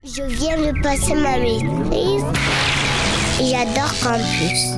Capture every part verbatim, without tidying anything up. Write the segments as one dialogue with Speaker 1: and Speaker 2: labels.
Speaker 1: Je viens de passer ma maîtrise et j'adore Campus.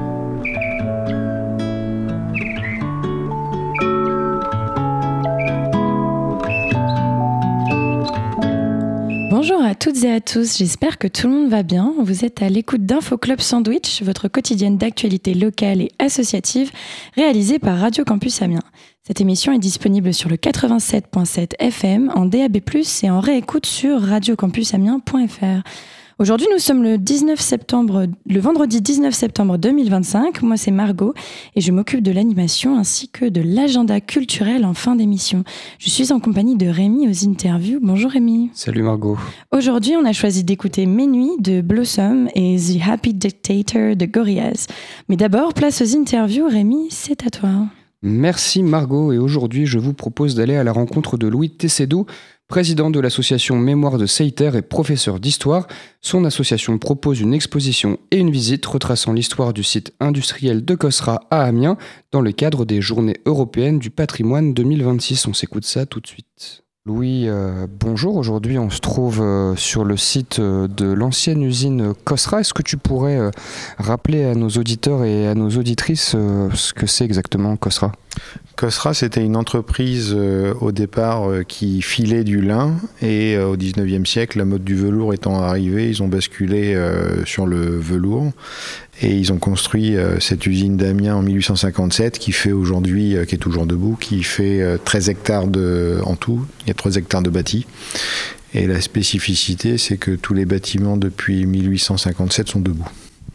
Speaker 2: Bonjour à toutes et à tous, j'espère que tout le monde va bien. Vous êtes à l'écoute d'Info Club Sandwich, votre quotidienne d'actualité locale et associative réalisée par Radio Campus Amiens. Cette émission est disponible sur le quatre-vingt-sept virgule sept F M, en D A B plus, et en réécoute sur radio campus amiens point f r. Aujourd'hui, nous sommes le dix-neuf septembre, le vendredi dix-neuf septembre deux mille vingt-cinq. Moi, c'est Margot et je m'occupe de l'animation ainsi que de l'agenda culturel en fin d'émission. Je suis en compagnie de Rémi aux interviews. Bonjour Rémi.
Speaker 3: Salut Margot.
Speaker 2: Aujourd'hui, on a choisi d'écouter Mes Nuits de Blossom et The Happy Dictator de Gorillaz. Mais d'abord, place aux interviews. Rémi, c'est à toi.
Speaker 3: Merci Margot, et aujourd'hui je vous propose d'aller à la rencontre de Louis Tessédo, président de l'association Mémoire de Seiter et professeur d'histoire. Son association propose une exposition et une visite retraçant l'histoire du site industriel de Cosra à Amiens dans le cadre des Journées européennes du patrimoine deux mille vingt-six. On s'écoute ça tout de suite. Louis, euh, bonjour. Aujourd'hui, on se trouve euh, sur le site euh, de l'ancienne usine Cosra. Est-ce que tu pourrais euh, rappeler à nos auditeurs et à nos auditrices euh, ce que c'est exactement Cosra ?
Speaker 4: Cosra, c'était une entreprise euh, au départ euh, qui filait du lin, et euh, au dix-neuvième siècle, la mode du velours étant arrivée, ils ont basculé euh, sur le velours et ils ont construit euh, cette usine d'Amiens en mille huit cent cinquante-sept qui fait aujourd'hui, euh, qui est toujours debout, qui fait euh, treize hectares de, en tout, il y a trois hectares de bâtis. Et la spécificité, c'est que tous les bâtiments depuis mille huit cent cinquante-sept sont debout.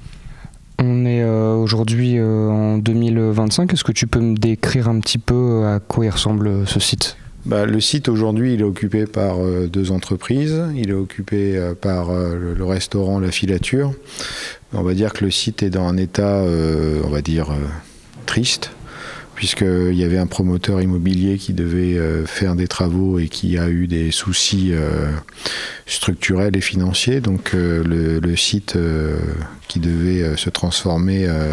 Speaker 3: On est euh, aujourd'hui euh, en deux mille vingt-cinq. Est-ce que tu peux me décrire un petit peu à quoi il ressemble euh, ce site ?
Speaker 4: Bah, le site aujourd'hui, il est occupé par euh, deux entreprises. Il est occupé euh, par euh, le, le restaurant La Filature. On va dire que le site est dans un état, euh, on va dire, euh, triste, puisqu'il y avait un promoteur immobilier qui devait euh, faire des travaux et qui a eu des soucis euh, structurels et financiers. Donc euh, le, le site euh, qui devait euh, se transformer euh,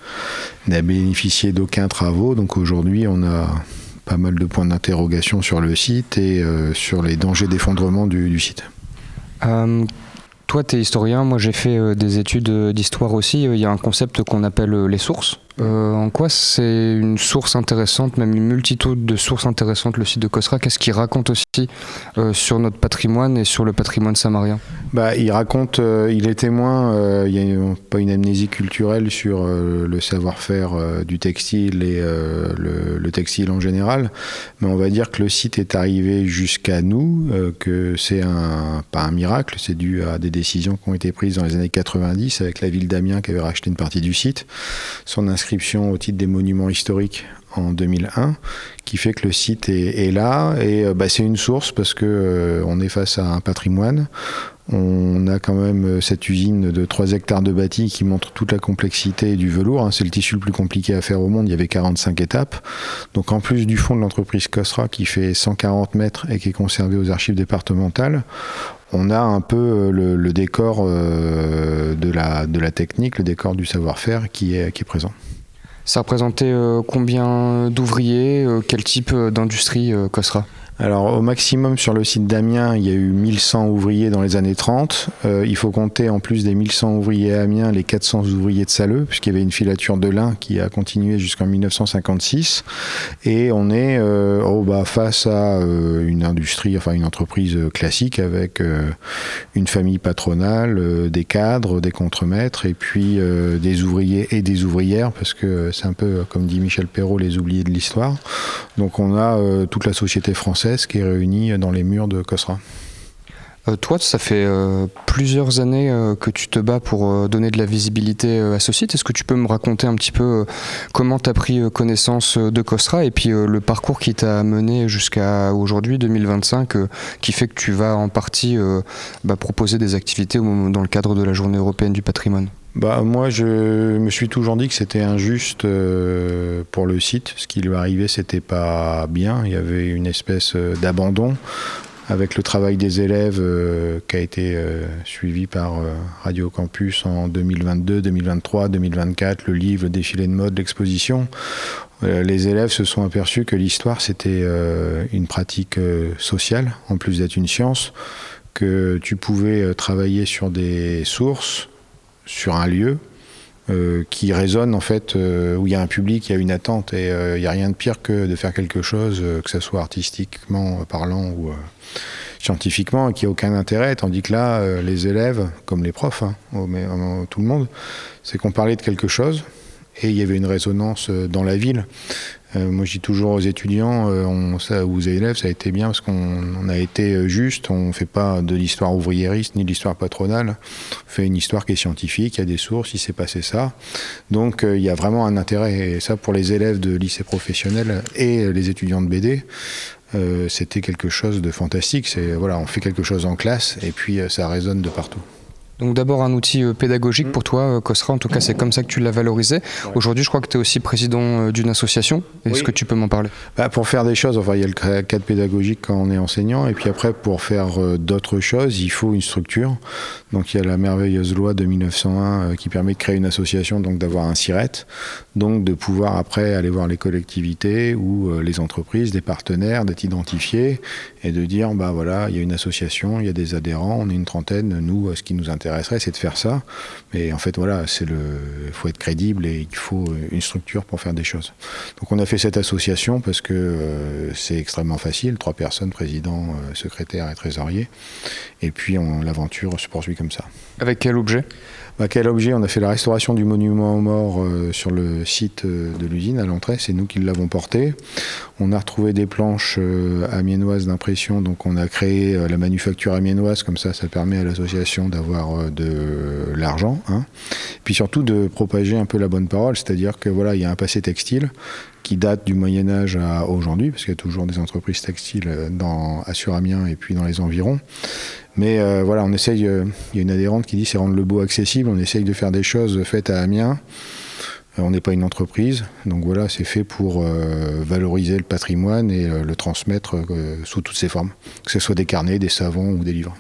Speaker 4: n'a bénéficié d'aucun travaux. Donc aujourd'hui, on a pas mal de points d'interrogation sur le site et euh, sur les dangers d'effondrement du, du site.
Speaker 3: Euh, toi, tu es historien, moi j'ai fait euh, des études d'histoire aussi. Il y a un concept qu'on appelle euh, les sources. Euh, en quoi c'est une source intéressante, même une multitude de sources intéressantes, le site de Cosra ? Qu'est-ce qu'il raconte aussi euh, sur notre patrimoine et sur le patrimoine samarien ?
Speaker 4: Bah, il raconte, euh, il est témoin, euh, il n'y a pas une amnésie culturelle sur euh, le savoir-faire euh, du textile et euh, le, le textile en général, mais on va dire que le site est arrivé jusqu'à nous, euh, que c'est un, pas un miracle, c'est dû à des décisions qui ont été prises dans les années quatre-vingt-dix avec la ville d'Amiens qui avait racheté une partie du site. Son inscription au titre des monuments historiques en deux mille un, qui fait que le site est, est là, et euh, bah, c'est une source parce que euh, on est face à un patrimoine. On a quand même cette usine de trois hectares de bâti qui montre toute la complexité du velours, hein. C'est le tissu le plus compliqué à faire au monde, il y avait quarante-cinq étapes. Donc en plus du fond de l'entreprise Cosra qui fait cent quarante mètres et qui est conservé aux archives départementales, on a un peu le, le décor euh, de, la, de la technique, le décor du savoir-faire qui est, qui est présent.
Speaker 3: Ça représentait euh, combien d'ouvriers, euh, quel type d'industrie euh, Cosra ?
Speaker 4: Alors au maximum sur le site d'Amiens, il y a eu mille cent ouvriers dans les années trente. Euh, il faut compter en plus des mille cent ouvriers à Amiens, les quatre cents ouvriers de Salleux, puisqu'il y avait une filature de lin qui a continué jusqu'en mille neuf cent cinquante-six. Et on est euh, oh, bah, face à euh, une industrie, enfin une entreprise classique avec euh, une famille patronale, euh, des cadres, des contremaîtres, et puis euh, des ouvriers et des ouvrières, parce que c'est un peu, comme dit Michel Perrault, les oubliés de l'histoire. Donc on a euh, toute la société française qui est réunie dans les murs de Cosra.
Speaker 3: Euh, toi, ça fait euh, plusieurs années euh, que tu te bats pour euh, donner de la visibilité euh, à ce site. Est-ce que tu peux me raconter un petit peu euh, comment tu as pris euh, connaissance euh, de Cosra et puis euh, le parcours qui t'a mené jusqu'à aujourd'hui, deux mille vingt-cinq, euh, qui fait que tu vas en partie euh, bah, proposer des activités au, dans le cadre de la Journée européenne du patrimoine ?
Speaker 4: Bah, moi, je me suis toujours dit que c'était injuste euh, pour le site. Ce qui lui arrivait, c'était pas bien. Il y avait une espèce d'abandon avec le travail des élèves euh, qui a été euh, suivi par euh, Radio Campus en deux mille vingt-deux, deux mille vingt-trois, deux mille vingt-quatre, le livre, le défilé de mode, l'exposition. Euh, les élèves se sont aperçus que l'histoire, c'était euh, une pratique euh, sociale, en plus d'être une science. que tu pouvais travailler sur des sources, sur un lieu, Euh, qui résonne en fait, euh, où il y a un public, il y a une attente, et il euh, n'y a rien de pire que de faire quelque chose, euh, que ce soit artistiquement parlant ou euh, scientifiquement, qui n'a aucun intérêt, tandis que là, euh, les élèves, comme les profs, hein, oh, mais, euh, tout le monde, c'est qu'on parlait de quelque chose, et il y avait une résonance euh, dans la ville. Euh, moi, je dis toujours aux étudiants, euh, on, ça, aux élèves, ça a été bien parce qu'on on a été juste. On ne fait pas de l'histoire ouvriériste ni de l'histoire patronale. On fait une histoire qui est scientifique, il y a des sources, il s'est passé ça. Donc, euh, il y a vraiment un intérêt. Et ça, pour les élèves de lycée professionnel et les étudiants de B D, euh, c'était quelque chose de fantastique. C'est, voilà, on fait quelque chose en classe et puis euh, ça résonne de partout.
Speaker 3: Donc d'abord un outil euh, pédagogique pour toi, euh, Cosra, en tout cas c'est comme ça que tu l'as valorisé. Ouais. Aujourd'hui je crois que tu es aussi président euh, d'une association, est-ce oui. que tu peux m'en parler?
Speaker 4: Bah, pour faire des choses, enfin il y a le cadre pédagogique quand on est enseignant, et puis après pour faire euh, d'autres choses, il faut une structure. Donc il y a la merveilleuse loi de mille neuf cent un euh, qui permet de créer une association, donc d'avoir un SIRET, donc de pouvoir après aller voir les collectivités ou euh, les entreprises, des partenaires, d'être identifiés et de dire bah voilà, il y a une association, il y a des adhérents, on est une trentaine, nous ce qui nous intéresse c'est de faire ça, mais en fait voilà, c'est le, il faut être crédible et il faut une structure pour faire des choses. Donc on a fait cette association parce que euh, c'est extrêmement facile, trois personnes, président, euh, secrétaire et trésorier, et puis on, l'aventure se poursuit comme ça.
Speaker 3: Avec quel objet ?
Speaker 4: Bah, quel objet ? On a fait la restauration du monument aux morts euh, sur le site euh, de l'usine à l'entrée, c'est nous qui l'avons porté. On a retrouvé des planches euh, amiénoises d'impression, donc on a créé euh, la manufacture amiénoise, comme ça ça permet à l'association d'avoir euh, de l'argent, hein. Puis surtout de propager un peu la bonne parole, c'est-à-dire que voilà, il y a un passé textile qui date du Moyen-Âge à aujourd'hui, parce qu'il y a toujours des entreprises textiles dans, à Sur-Amiens et puis dans les environs. Mais euh, voilà, on essaye, il euh, y a une adhérente qui dit c'est rendre le beau accessible, on essaye de faire des choses faites à Amiens. Euh, on n'est pas une entreprise, donc voilà, c'est fait pour euh, valoriser le patrimoine et euh, le transmettre euh, sous toutes ses formes, que ce soit des carnets, des savons ou des livres.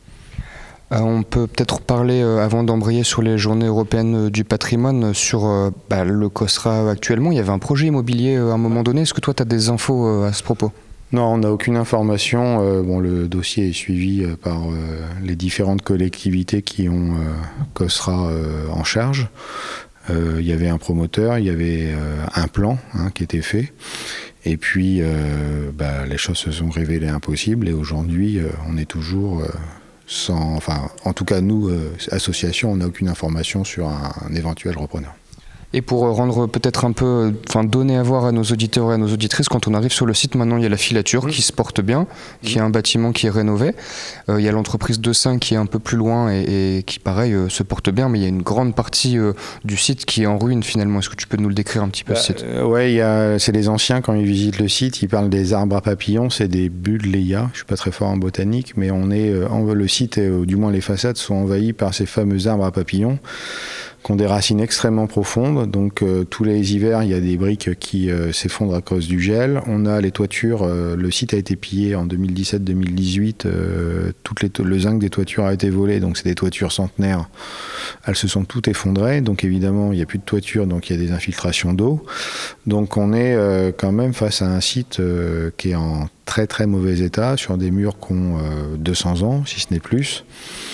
Speaker 3: Euh, on peut peut-être parler, euh, avant d'embrayer sur les journées européennes euh, du patrimoine, sur euh, bah, le Cosra actuellement. Il y avait un projet immobilier euh, à un moment donné. Est-ce que toi tu as des infos euh, à ce propos ?
Speaker 4: Non, on n'a aucune information. Euh, bon, le dossier est suivi euh, par euh, les différentes collectivités qui ont euh, Cosra euh, en charge. Euh, il y avait un promoteur, il y avait euh, un plan hein, qui était fait. Et puis, euh, bah, les choses se sont révélées impossibles. Et aujourd'hui, euh, on est toujours... Euh, Sans, enfin, en tout cas, nous, euh, association, on n'a aucune information sur un, un éventuel repreneur.
Speaker 3: Et pour rendre peut-être un peu, enfin donner à voir à nos auditeurs et à nos auditrices, quand on arrive sur le site, maintenant il y a la filature mmh. qui se porte bien, mmh. qui est un bâtiment qui est rénové. Euh, il y a l'entreprise Dessin qui est un peu plus loin et, et qui, pareil, euh, se porte bien, mais il y a une grande partie euh, du site qui est en ruine finalement. Est-ce que tu peux nous le décrire un petit peu, bah, ce site ?
Speaker 4: euh, Ouais, il y a, c'est les anciens, quand ils visitent le site, ils parlent des arbres à papillons, c'est des buddleia. Je suis pas très fort en botanique, mais on est, euh, en, le site, est, ou du moins les façades, sont envahies par ces fameux arbres à papillons, qui ont des racines extrêmement profondes, donc euh, tous les hivers il y a des briques qui euh, s'effondrent à cause du gel. On a les toitures, euh, le site a été pillé en deux mille dix-sept deux mille dix-huit, euh, toutes les to- le zinc des toitures a été volé, donc c'est des toitures centenaires, elles se sont toutes effondrées, donc évidemment il n'y a plus de toiture, donc il y a des infiltrations d'eau, donc on est euh, quand même face à un site euh, qui est en très très mauvais état, sur des murs qui ont euh, deux cents ans, si ce n'est plus.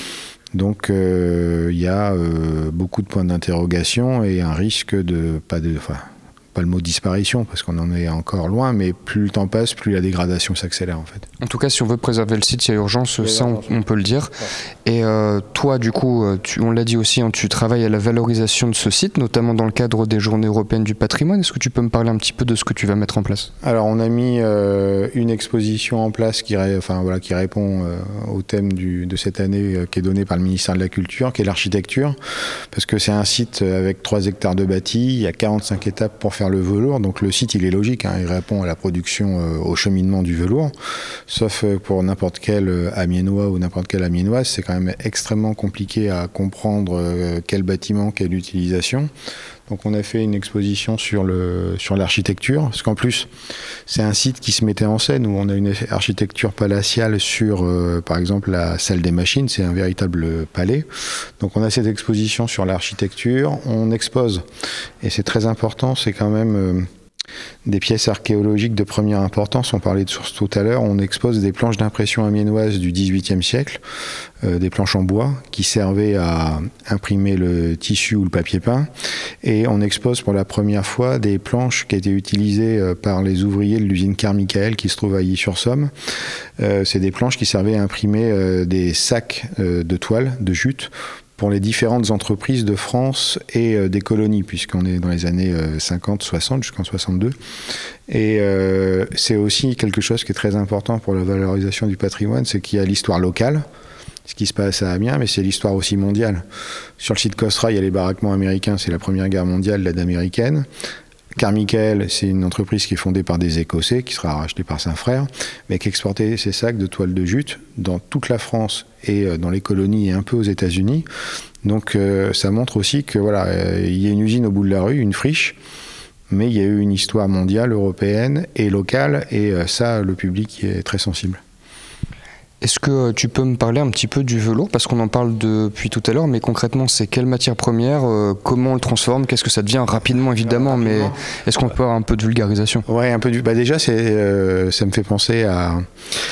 Speaker 4: Donc il euh, y a euh, beaucoup de points d'interrogation et un risque de, pas de, enfin, pas le mot disparition parce qu'on en est encore loin, mais plus le temps passe, plus la dégradation s'accélère en fait.
Speaker 3: En tout cas, si on veut préserver le site, il y a urgence, ça on, on peut le dire. Ouais. Et euh, toi, du coup, tu, on l'a dit aussi, hein, tu travailles à la valorisation de ce site, notamment dans le cadre des Journées européennes du patrimoine. Est-ce que tu peux me parler un petit peu de ce que tu vas mettre en place ?
Speaker 4: Alors, on a mis euh, une exposition en place qui, ré, enfin, voilà, qui répond euh, au thème du, de cette année euh, qui est donné par le ministère de la Culture, qui est l'architecture, parce que c'est un site avec trois hectares de bâti, il y a quarante-cinq étapes pour faire le velours, donc le site il est logique, hein, il répond à la production, euh, au cheminement du velours, sauf euh, pour n'importe quel euh, amiénois ou n'importe quelle amiénoise, c'est quand même extrêmement compliqué à comprendre euh, quel bâtiment, quelle utilisation. Donc on a fait une exposition sur, le, sur l'architecture, parce qu'en plus c'est un site qui se mettait en scène où on a une architecture palatiale sur euh, par exemple la salle des machines, c'est un véritable palais. Donc on a cette exposition sur l'architecture, on expose, et c'est très important, c'est quand même... Euh, Des pièces archéologiques de première importance, on parlait de sources tout à l'heure, on expose des planches d'impression amiénoise du dix-huitième siècle, euh, des planches en bois qui servaient à imprimer le tissu ou le papier peint, et on expose pour la première fois des planches qui étaient utilisées euh, par les ouvriers de l'usine Carmichael qui se trouve à Illy-sur-Somme. Euh, c'est des planches qui servaient à imprimer euh, des sacs euh, de toile, de jute, pour les différentes entreprises de France et euh, des colonies, puisqu'on est dans les années euh, cinquante soixante jusqu'en soixante-deux. Et euh, c'est aussi quelque chose qui est très important pour la valorisation du patrimoine, c'est qu'il y a l'histoire locale, ce qui se passe à Amiens, mais c'est l'histoire aussi mondiale. Sur le site Cosra, il y a les baraquements américains, c'est la Première Guerre mondiale, l'aide américaine. Carmichael, c'est une entreprise qui est fondée par des Écossais, qui sera rachetée par Saint-Frère, mais qui exportait ses sacs de toile de jute dans toute la France et dans les colonies et un peu aux États-Unis. Donc euh, ça montre aussi que voilà, euh, il y a une usine au bout de la rue, une friche, mais il y a eu une histoire mondiale, européenne et locale, et euh, ça, le public y est très sensible.
Speaker 3: Est-ce que tu peux me parler un petit peu du velours, parce qu'on en parle depuis tout à l'heure, mais concrètement c'est quelle matière première, euh, comment on le transforme, qu'est-ce que ça devient rapidement évidemment, Alors, rapidement. Mais est-ce qu'on peut avoir un peu de vulgarisation ?
Speaker 4: Ouais, un peu du. Bah déjà, c'est, euh, ça me fait penser à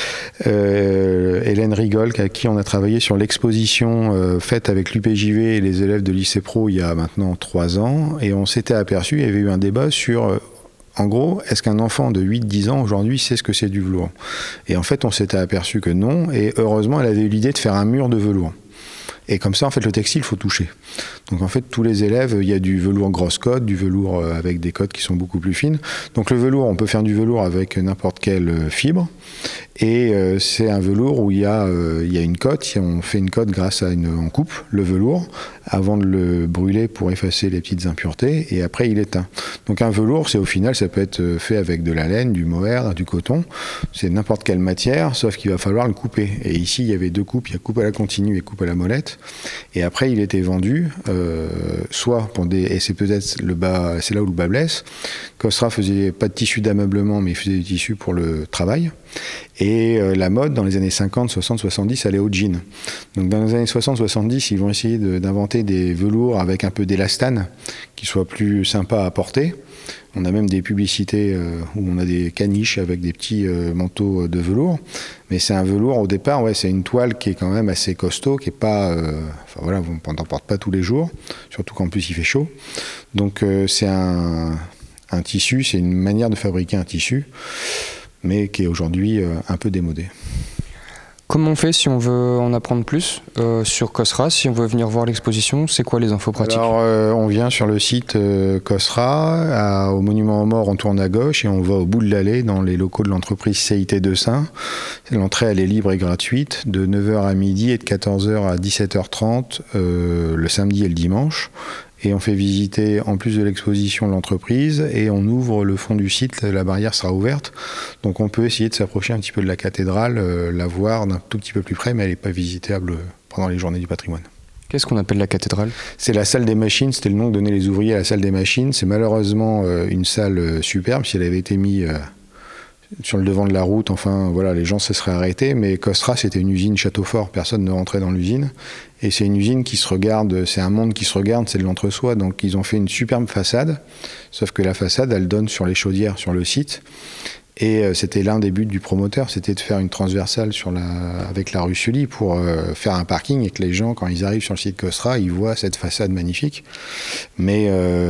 Speaker 4: euh, Hélène Rigol, avec qui on a travaillé sur l'exposition euh, faite avec l'U P J V et les élèves de lycée pro il y a maintenant trois ans, et on s'était aperçu, il y avait eu un débat sur euh, en gros, est-ce qu'un enfant de huit dix ans aujourd'hui sait ce que c'est du velours ? Et en fait, on s'était aperçu que non, et heureusement, elle avait eu l'idée de faire un mur de velours. Et comme ça, en fait, le textile, il faut toucher. Donc en fait, tous les élèves, il y a du velours grosse cote, du velours avec des cotes qui sont beaucoup plus fines. Donc le velours, on peut faire du velours avec n'importe quelle fibre. Et euh, c'est un velours où il y a, euh, il y a une cote, on fait une cote grâce à une... On coupe le velours avant de le brûler pour effacer les petites impuretés, et après il est teint. Donc un velours, c'est au final, ça peut être fait avec de la laine, du mohair, du coton, c'est n'importe quelle matière, sauf qu'il va falloir le couper. Et ici, il y avait deux coupes, il y a coupe à la continue et coupe à la molette, et après il était vendu, euh, soit pour des... Et c'est peut-être le bas, c'est là où le bas blesse, Cosra faisait pas de tissu d'ameublement, mais il faisait du tissu pour le travail. Et euh, la mode, dans les années cinquante, soixante, soixante-dix, allait au jean. Donc dans les années soixante, soixante-dix, ils vont essayer de, d'inventer des velours avec un peu d'élastane, qui soient plus sympas à porter. On a même des publicités euh, où on a des caniches avec des petits euh, manteaux de velours. Mais c'est un velours, au départ, ouais, c'est une toile qui est quand même assez costaud, qui est pas... Euh, enfin voilà, on n'en porte pas tous les jours, surtout qu'en plus il fait chaud. Donc euh, c'est un, un tissu, c'est une manière de fabriquer un tissu, mais qui est aujourd'hui euh, un peu démodé.
Speaker 3: Comment on fait si on veut en apprendre plus euh, sur Cosra, si on veut venir voir l'exposition, c'est quoi les infos pratiques ?
Speaker 4: Alors euh, on vient sur le site euh, Cosra, à, au Monument aux Morts, on tourne à gauche et on va au bout de l'allée dans les locaux de l'entreprise C I T de Saint. L'entrée elle est libre et gratuite de neuf heures à midi et de quatorze heures à dix-sept heures trente euh, le samedi et le dimanche. Et on fait visiter, en plus de l'exposition, l'entreprise, et on ouvre le fond du site, la barrière sera ouverte. Donc on peut essayer de s'approcher un petit peu de la cathédrale, euh, la voir d'un tout petit peu plus près, mais elle n'est pas visitable pendant les journées du patrimoine.
Speaker 3: Qu'est-ce qu'on appelle la cathédrale ?
Speaker 4: C'est la salle des machines, c'était le nom que donnaient les ouvriers à la salle des machines. C'est malheureusement euh, une salle euh, superbe, si elle avait été mise euh, sur le devant de la route, enfin voilà, les gens se seraient arrêtés, mais Cosra c'était une usine château fort, personne ne rentrait dans l'usine, et c'est une usine qui se regarde, c'est un monde qui se regarde, c'est de l'entre-soi, donc ils ont fait une superbe façade, sauf que la façade elle donne sur les chaudières, sur le site, et euh, c'était l'un des buts du promoteur, c'était de faire une transversale sur la, avec la rue Sully pour euh, faire un parking, et que les gens, quand ils arrivent sur le site Cosra, ils voient cette façade magnifique, mais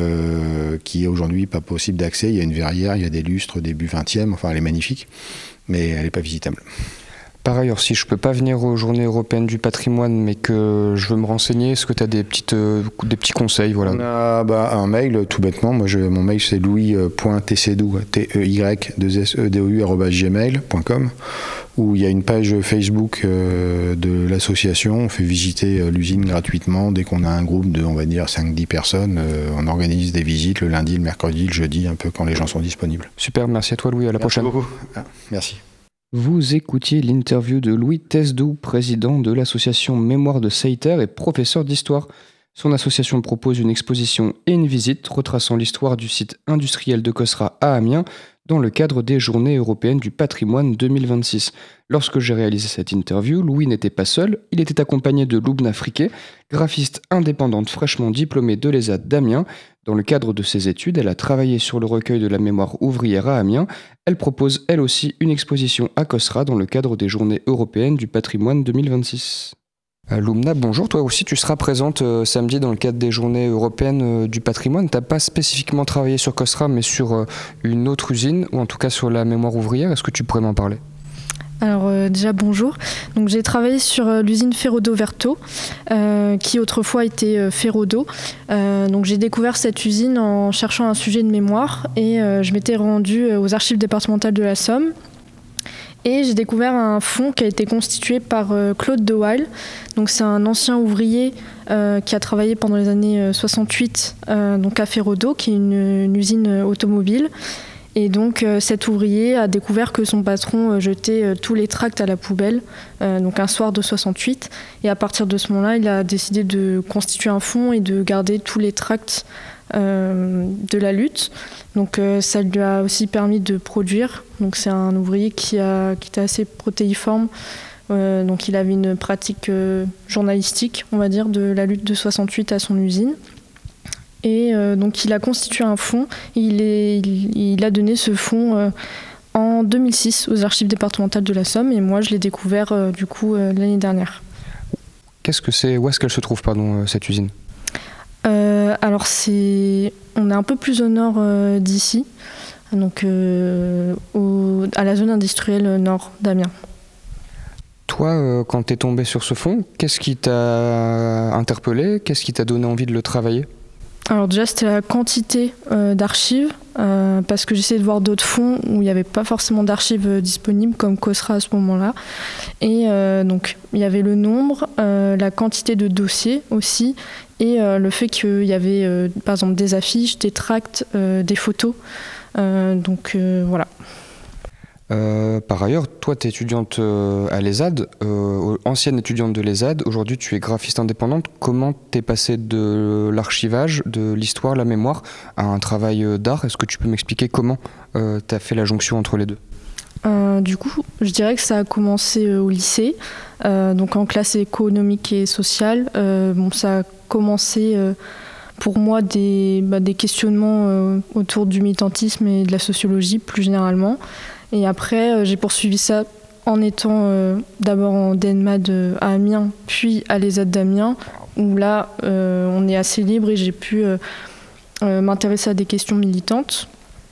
Speaker 4: euh, qui est aujourd'hui pas possible d'accès. Il y a une verrière, il y a des lustres début vingtième, enfin elle est magnifique, mais elle n'est pas visitable.
Speaker 3: Par ailleurs, si je ne peux pas venir aux Journées européennes du patrimoine, mais que je veux me renseigner, est-ce que tu as des, petites, euh, des petits conseils voilà.
Speaker 4: On a bah, un mail, tout bêtement. Moi, je, mon mail, c'est louis point tcdou, T E Y deux S E D O U arobase gmail point com, où il y a une page Facebook euh, de l'association. On fait visiter euh, l'usine gratuitement. Dès qu'on a un groupe de, on va dire, cinq dix personnes, euh, on organise des visites le lundi, le mercredi, le jeudi, un peu quand les gens sont disponibles.
Speaker 3: Super, merci à toi Louis, à la
Speaker 4: merci
Speaker 3: prochaine.
Speaker 4: Beaucoup. Ah, merci.
Speaker 3: Vous écoutiez l'interview de Louis Tesdou, président de l'association Mémoire de Seiter et professeur d'histoire. Son association propose une exposition et une visite retraçant l'histoire du site industriel de Cosra à Amiens dans le cadre des Journées européennes du patrimoine deux mille vingt-six. Lorsque j'ai réalisé cette interview, Louis n'était pas seul, il était accompagné de Loubna Friquet, graphiste indépendante fraîchement diplômée de l'E S A D d'Amiens. Dans le cadre de ses études, elle a travaillé sur le recueil de la mémoire ouvrière à Amiens. Elle propose elle aussi une exposition à Cosra dans le cadre des Journées européennes du patrimoine deux mille vingt-six. Euh, Loubna, bonjour. Toi aussi, tu seras présente euh, samedi dans le cadre des Journées européennes euh, du patrimoine. Tu n'as pas spécifiquement travaillé sur Cosra, mais sur euh, une autre usine, ou en tout cas sur la mémoire ouvrière. Est-ce que tu pourrais m'en parler ?
Speaker 5: Alors euh, déjà bonjour, donc j'ai travaillé sur euh, l'usine Ferrodo-Verto euh, qui autrefois était euh, Ferrodo. Euh, donc j'ai découvert cette usine en cherchant un sujet de mémoire et euh, je m'étais rendue euh, aux archives départementales de la Somme et j'ai découvert un fonds qui a été constitué par euh, Claude De Wael. Donc c'est un ancien ouvrier euh, qui a travaillé pendant les années euh, soixante-huit euh, donc à Ferrodo qui est une, une usine automobile. Et donc euh, cet ouvrier a découvert que son patron euh, jetait euh, tous les tracts à la poubelle, euh, donc un soir de soixante-huit. Et à partir de ce moment-là, il a décidé de constituer un fonds et de garder tous les tracts euh, de la lutte. Donc euh, ça lui a aussi permis de produire. Donc c'est un ouvrier qui, a, qui était assez protéiforme. Euh, donc il avait une pratique euh, journalistique, on va dire, de la lutte de soixante-huit à son usine. Et euh, donc il a constitué un fonds et il, est, il, il a donné ce fonds euh, en deux mille six aux archives départementales de la Somme et moi je l'ai découvert euh, du coup euh, l'année dernière.
Speaker 3: Qu'est-ce que c'est, où est-ce qu'elle se trouve pardon, euh, cette usine ?
Speaker 5: euh, Alors c'est, on est un peu plus au nord euh, d'ici, donc euh, au, à la zone industrielle nord d'Amiens.
Speaker 3: Toi, euh, quand tu es tombé sur ce fonds, qu'est-ce qui t'a interpellé ? Qu'est-ce qui t'a donné envie de le travailler ?
Speaker 5: Alors déjà c'était la quantité euh, d'archives euh, parce que j'essayais de voir d'autres fonds où il n'y avait pas forcément d'archives euh, disponibles comme Cosra à ce moment-là et euh, donc il y avait le nombre, euh, la quantité de dossiers aussi et euh, le fait qu'il y avait euh, par exemple des affiches, des tracts, euh, des photos euh, donc euh, voilà.
Speaker 3: Euh, par ailleurs, toi, tu es étudiante euh, à l'E S A D, euh, ancienne étudiante de l'E S A D. Aujourd'hui, tu es graphiste indépendante. Comment t'es passée de l'archivage, de l'histoire, la mémoire, à un travail d'art ? Est-ce que tu peux m'expliquer comment euh, tu as fait la jonction entre les deux ?
Speaker 5: Euh, du coup, je dirais que ça a commencé euh, au lycée, euh, donc en classe économique et sociale. Euh, bon, ça a commencé... Euh, pour moi, des, bah, des questionnements euh, autour du militantisme et de la sociologie, plus généralement. Et après, euh, j'ai poursuivi ça en étant euh, d'abord en D N M A D à Amiens, puis à l'E S A D d'Amiens, où là, euh, on est assez libre et j'ai pu euh, euh, m'intéresser à des questions militantes.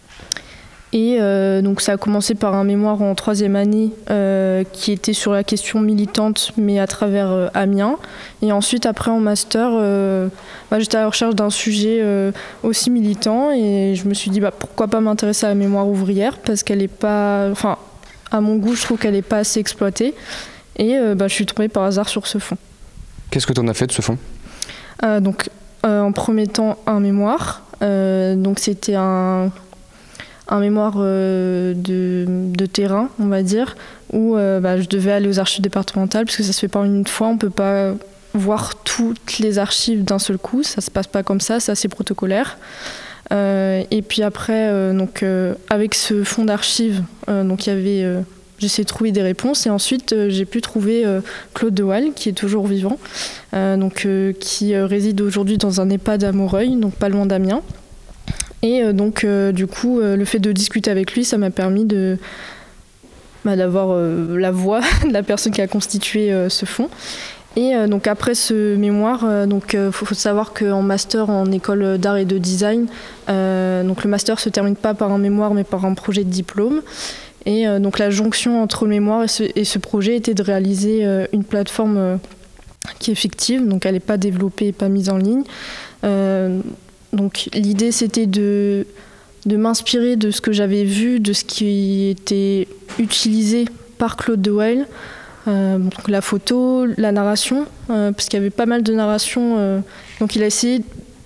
Speaker 5: Et euh, donc ça a commencé par un mémoire en troisième année euh, qui était sur la question militante, mais à travers euh, Amiens. Et ensuite, après en master, euh, bah, j'étais à la recherche d'un sujet euh, aussi militant et je me suis dit bah, pourquoi pas m'intéresser à la mémoire ouvrière parce qu'elle est pas, enfin à mon goût, je trouve qu'elle n'est pas assez exploitée. Et euh, bah, je suis tombée par hasard sur ce fonds.
Speaker 3: Qu'est-ce que tu en as fait de ce fonds ?
Speaker 5: euh, Donc, euh, en premier temps, un mémoire. Euh, donc c'était un un mémoire euh, de, de terrain, on va dire, où euh, bah, je devais aller aux archives départementales, parce que ça se fait pas une fois, on peut pas voir toutes les archives d'un seul coup, ça se passe pas comme ça, c'est assez protocolaire. Euh, et puis après, euh, donc, euh, avec ce fonds d'archives, euh, donc il y avait, euh, j'essayais de trouver des réponses, et ensuite euh, j'ai pu trouver euh, Claude De Wael, qui est toujours vivant, euh, donc, euh, qui euh, réside aujourd'hui dans un EHPAD à Moreuil, donc pas loin d'Amiens. Et euh, donc, euh, du coup, euh, le fait de discuter avec lui, ça m'a permis de, bah, d'avoir euh, la voix de la personne qui a constitué euh, ce fonds. Et euh, donc, après ce mémoire, euh, donc, euh, faut, faut savoir qu'en master en école d'art et de design, euh, donc le master se termine pas par un mémoire, mais par un projet de diplôme. Et euh, donc, la jonction entre le mémoire et ce, et ce projet était de réaliser euh, une plateforme euh, qui est fictive, donc elle n'est pas développée et pas mise en ligne. Euh, Donc l'idée c'était de, de m'inspirer de ce que j'avais vu, de ce qui était utilisé par Claude De Wael, euh, donc la photo, la narration, euh, parce qu'il y avait pas mal de narration. Euh, donc il a essayé,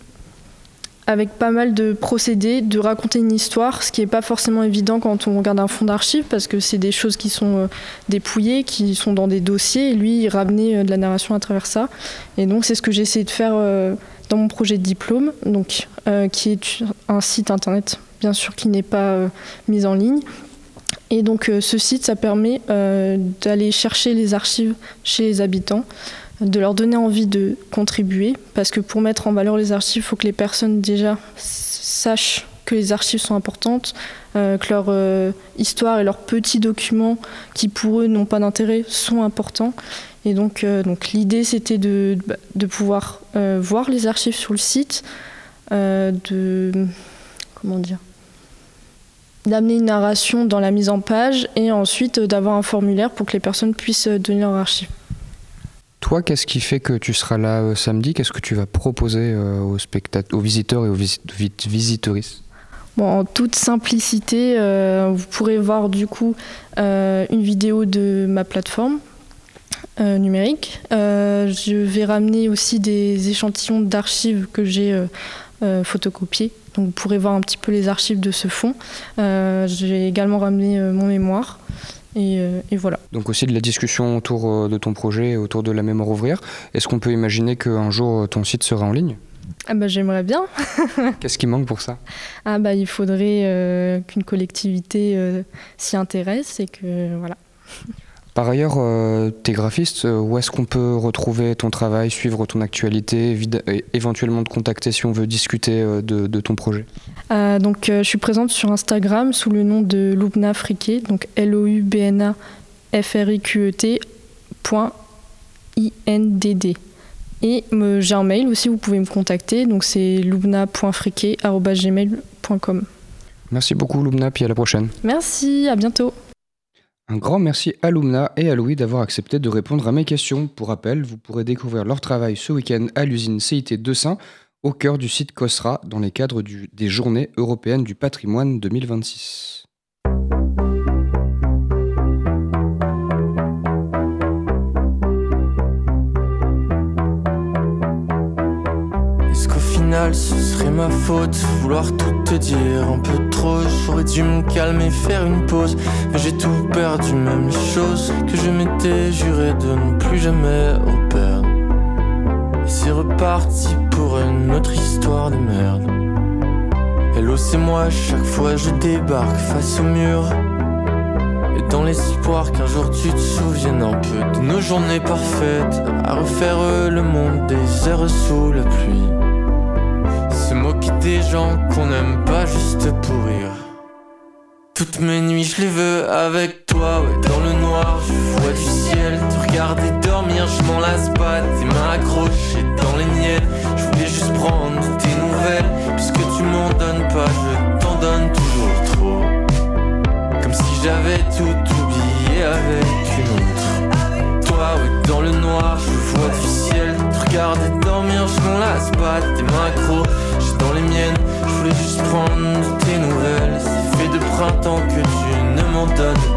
Speaker 5: avec pas mal de procédés, de raconter une histoire, ce qui n'est pas forcément évident quand on regarde un fonds d'archives, parce que c'est des choses qui sont euh, dépouillées, qui sont dans des dossiers, et lui il ramenait euh, de la narration à travers ça. Et donc c'est ce que j'ai essayé de faire euh, dans mon projet de diplôme, donc, euh, qui est un site internet bien sûr qui n'est pas euh, mise en ligne. Et donc euh, ce site, ça permet euh, d'aller chercher les archives chez les habitants, de leur donner envie de contribuer, parce que pour mettre en valeur les archives, il faut que les personnes déjà sachent que les archives sont importantes, euh, que leur euh, histoire et leurs petits documents qui pour eux n'ont pas d'intérêt sont importants. Et donc, euh, donc l'idée c'était de, de pouvoir euh, voir les archives sur le site, euh, de comment dire, d'amener une narration dans la mise en page et ensuite d'avoir un formulaire pour que les personnes puissent donner leurs archives.
Speaker 3: Toi, qu'est-ce qui fait que tu seras là euh, samedi ? Qu'est-ce que tu vas proposer euh, aux spectateurs, aux visiteurs et aux visit- visiteuristes ?
Speaker 5: Bon, en toute simplicité, euh, vous pourrez voir du coup euh, une vidéo de ma plateforme euh, numérique. Euh, je vais ramener aussi des échantillons d'archives que j'ai euh, euh, photocopiés. Donc vous pourrez voir un petit peu les archives de ce fonds. Euh, j'ai également ramené euh, mon mémoire. Et, euh, et voilà.
Speaker 3: Donc aussi de la discussion autour de ton projet, autour de la mémoire ouvrière. Est-ce qu'on peut imaginer qu'un jour ton site sera en ligne ?
Speaker 5: Ah bah, j'aimerais bien.
Speaker 3: Qu'est-ce qui manque pour ça ?
Speaker 5: Ah bah, il faudrait euh, qu'une collectivité euh, s'y intéresse et que voilà.
Speaker 3: Par ailleurs, euh, t'es graphiste, où est-ce qu'on peut retrouver ton travail, suivre ton actualité, vid- et éventuellement te contacter si on veut discuter euh, de, de ton projet ?
Speaker 5: euh, Donc euh, je suis présente sur Instagram sous le nom de Loubna Friquet, donc L O U B N A F R I Q E T point I N D D. Et me, j'ai un mail aussi, vous pouvez me contacter, donc c'est loubna point friquet arobase gmail point com.
Speaker 3: Merci beaucoup Loubna, puis à la prochaine.
Speaker 5: Merci, à bientôt.
Speaker 3: Un grand merci à Loubna et à Louis d'avoir accepté de répondre à mes questions. Pour rappel, vous pourrez découvrir leur travail ce week-end à l'usine C I T d'Eussin, au cœur du site COSRA, dans les cadres du, des Journées européennes du patrimoine deux mille vingt-six.
Speaker 6: Ce serait ma faute, vouloir tout te dire un peu trop. J'aurais dû me calmer, faire une pause, mais j'ai tout perdu, même les choses que je m'étais juré de ne plus jamais reperdre. Et c'est reparti pour une autre histoire de merde. Hello, c'est moi, chaque fois je débarque face au mur, et dans l'espoir qu'un jour tu te souviennes un peu de nos journées parfaites, à refaire le monde des heures sous la pluie. Se moquer des gens qu'on n'aime pas juste pour rire. Toutes mes nuits je les veux avec toi, ouais, dans le noir je vois du ciel. Te regarder dormir, je m'en lasse pas, tes mains accrochées dans les miennes. Je voulais juste prendre tes nouvelles, puisque tu m'en donnes pas, je t'en donne toujours trop. Comme si j'avais tout oublié avec une autre. Toi, ouais, dans le noir je vois du ciel. Te regarder dormir, je m'en lasse pas, tes mains accrochées dans les miennes, je voulais juste prendre tes nouvelles. C'est fait de printemps que tu ne m'en donnes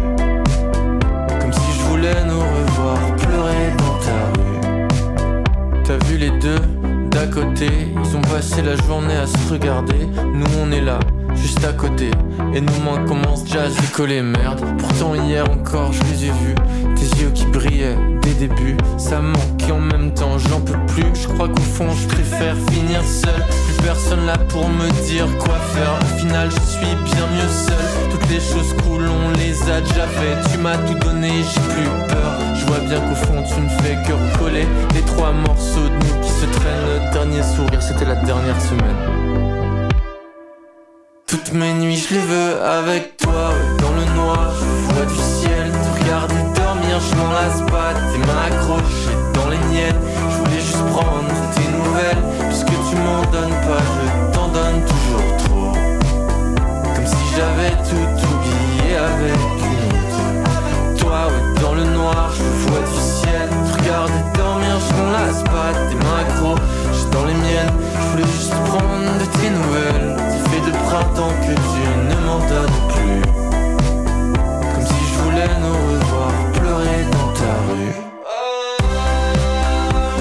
Speaker 6: plus. Comme si je voulais nous revoir pleurer dans ta rue. T'as vu les deux d'à côté, ils ont passé la journée à se regarder. Nous on est là, juste à côté, et nos mains commencent déjà à se décoller. Merde, pourtant hier encore je les ai vus, tes yeux qui brillaient dès le début. Ça manque et en même temps j'en peux plus. Je crois qu'au fond je préfère finir seul. Plus personne là pour me dire quoi faire. Au final je suis bien mieux seul. Toutes les choses cool on les a déjà fait. Tu m'as tout donné, j'ai plus peur. Je vois bien qu'au fond tu ne fais que recoller les trois morceaux de nous qui se traînent. Le dernier sourire c'était la dernière semaine. Toutes mes nuits je les veux avec toi, ouais, dans le noir je vois du ciel. Te regarder dormir, je m'en lasse pas, tes mains accrochées dans les miennes. Je voulais juste prendre tes nouvelles, puisque tu m'en donnes pas, je t'en donne toujours trop. Comme si j'avais tout oublié avec une autre. Toi, ouais, dans le noir je vois du ciel. Te regarder dormir, je m'en lasse pas, tes mains accrochées dans les miennes. Je voulais juste prendre de tes nouvelles. C'est fait de printemps que tu ne m'en donnes plus. Comme si je voulais nous revoir pleurer dans ta rue.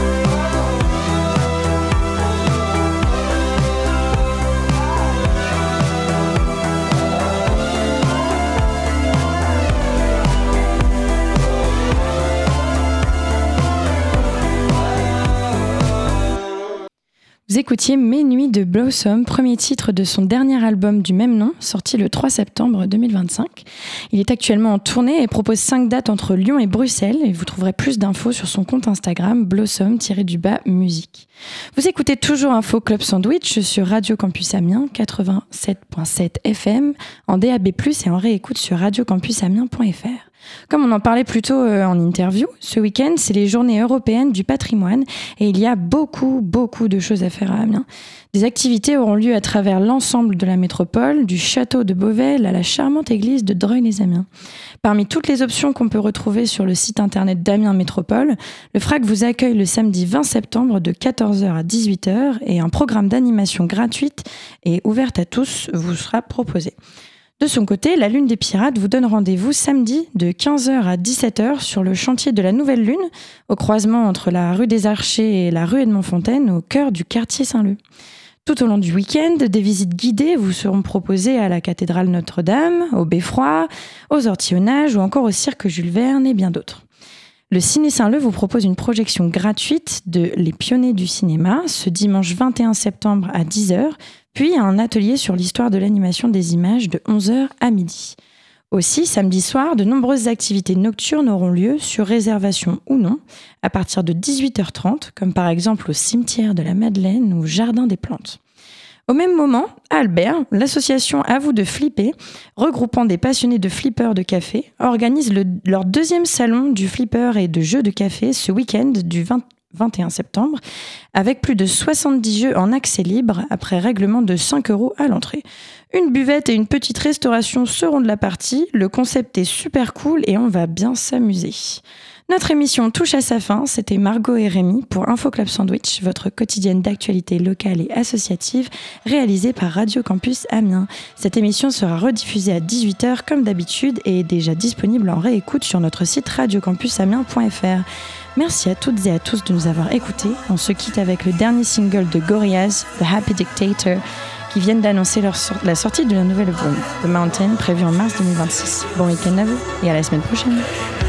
Speaker 2: Vous écoutiez Mes nuits de Blossom, premier titre de son dernier album du même nom, sorti le trois septembre deux mille vingt-cinq. Il est actuellement en tournée et propose cinq dates entre Lyon et Bruxelles, et vous trouverez plus d'infos sur son compte Instagram blossom-du-bas musique. Vous écoutez toujours Info Club Sandwich sur Radio Campus Amiens quatre-vingt-sept virgule sept F M, en D A B plus, et en réécoute sur radio campus amiens point f r. Comme on en parlait plus tôt euh, en interview, ce week-end, c'est les journées européennes du patrimoine et il y a beaucoup, beaucoup de choses à faire à Amiens. Des activités auront lieu à travers l'ensemble de la métropole, du château de Beauvais à la charmante église de Dreuil-les-Amiens. Parmi toutes les options qu'on peut retrouver sur le site internet d'Amiens Métropole, le F R A C vous accueille le samedi vingt septembre de quatorze heures à dix-huit heures et un programme d'animation gratuite et ouverte à tous vous sera proposé. De son côté, la Lune des Pirates vous donne rendez-vous samedi de quinze heures à dix-sept heures sur le chantier de la Nouvelle Lune, au croisement entre la rue des Archers et la rue Edmond-Fontaine, au cœur du quartier Saint-Leu. Tout au long du week-end, des visites guidées vous seront proposées à la cathédrale Notre-Dame, au Beffroi, aux Ortillonnages ou encore au cirque Jules Verne et bien d'autres. Le Ciné Saint-Leu vous propose une projection gratuite de Les Pionniers du cinéma ce dimanche vingt et un septembre à dix heures, puis un atelier sur l'histoire de l'animation des images de onze heures à midi. Aussi, samedi soir, de nombreuses activités nocturnes auront lieu, sur réservation ou non, à partir de dix-huit heures trente, comme par exemple au cimetière de la Madeleine ou au Jardin des Plantes. Au même moment, à Albert, l'association À vous de flipper, regroupant des passionnés de flippers de café, organise le, leur deuxième salon du flipper et de jeux de café ce week-end du vingt, vingt et un septembre, avec plus de soixante-dix jeux en accès libre après règlement de cinq euros à l'entrée. Une buvette et une petite restauration seront de la partie, le concept est super cool et on va bien s'amuser. Notre émission touche à sa fin, c'était Margot et Rémi pour Info Club Sandwich, votre quotidienne d'actualité locale et associative réalisée par Radio Campus Amiens. Cette émission sera rediffusée à dix-huit heures comme d'habitude et est déjà disponible en réécoute sur notre site radio campus amiens point f r. Merci à toutes et à tous de nous avoir écoutés. On se quitte avec le dernier single de Gorillaz, The Happy Dictator, qui viennent d'annoncer leur sor- la sortie de leur nouvelle album, The Mountain, prévu en mars deux mille vingt-six. Bon week-end à vous et à la semaine prochaine.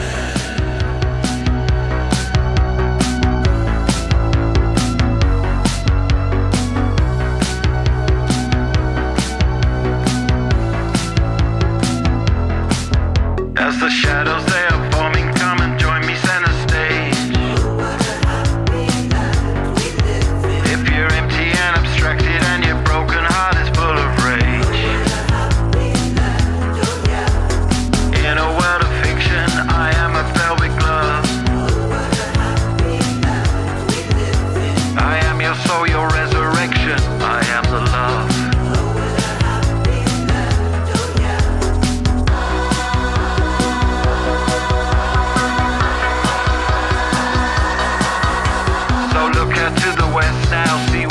Speaker 7: As the shadows they are forming, come and join me center stage. If you're empty and abstracted and your broken heart is full of rage, in a world of fiction I am a velvet glove. I am your soul, your resurrection, I am the love. To the west now, see